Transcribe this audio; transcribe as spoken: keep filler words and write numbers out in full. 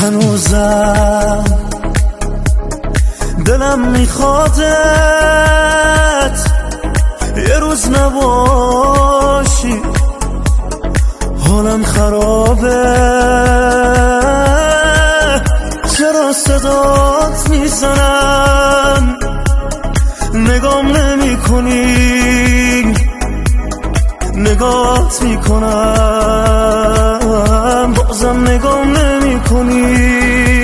هنوزم دلم میخوادت یه روز نباشی، حالم خرابه. چرا صدات میزنم نگام نمی کنی، نگات میکنم بازم نگام نمی کنی.